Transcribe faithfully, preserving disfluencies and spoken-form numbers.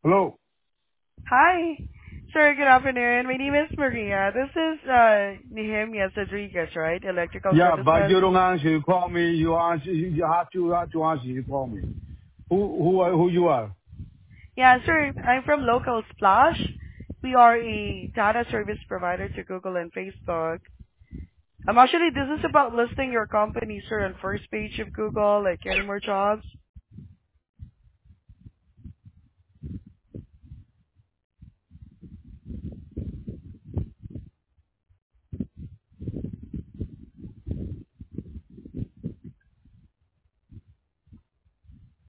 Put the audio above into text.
Hello. Hi. Sir, good afternoon. My name is Maria. This is uh Nehemiah Rodriguez, right? Electrical Yeah, but Services. you don't answer. You call me. You answer. You have to have to answer. You call me. Who who are who you are? Yeah, sir, I'm from Local Splash. We are a data service provider to Google and Facebook. Um, actually, this is about listing your company, sir, on first page of Google, like getting more jobs.